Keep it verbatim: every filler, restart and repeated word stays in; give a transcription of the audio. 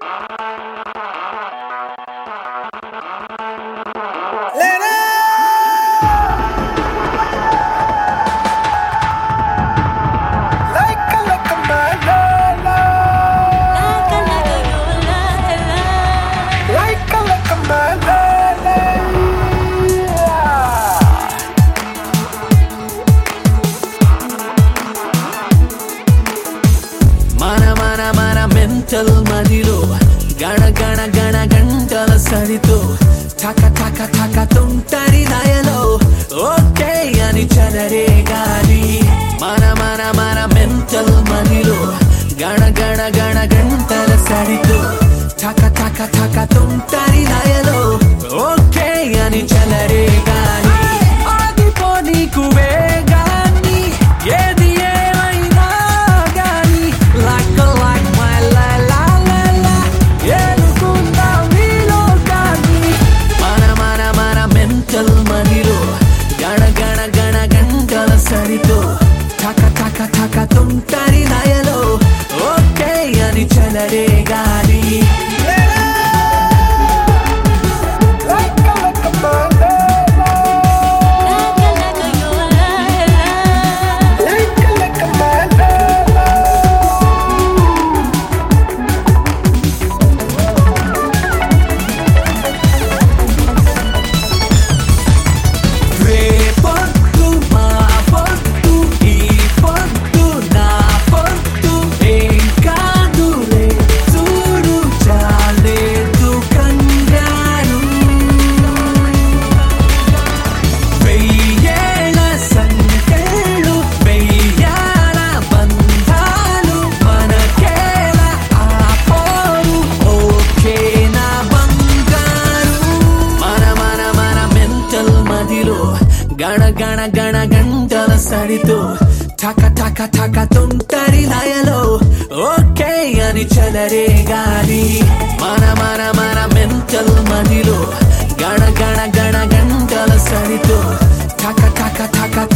mental మదిలో గణ గణ గణ గంటల సరితో ఠక ఠక ఠక తుంటరి దయలో ఓకే అని చలరే గాలి మన మన మన మెంటల్ మదిలో గణ గణ గణ గంటల సరితో ఠక ఠక ఠక తుంటరి దయలో ఓకే అని చలరే గాలి ఆగిపో నీకు వేగాన్ని ఏది ఏమైనా గాని like like my la la la la ఏలుకుందా మీలో కానీ మన మన మన మెంటల్ మదిలో గణ గణ గణ గంటల సరితో ఠక ఠక ఠక తుంటరి దయలో ఓకే అని చలరే గాలి గణ గణ గణ గంటల సరితో ఠక ఠక ఠక తుంటరి లయలో ఓకే అని చలరే గాలి మన మన మన మెంటల్ మదిలో గణ గణ గణ గంటల సరితో ఠక ఠక ఠక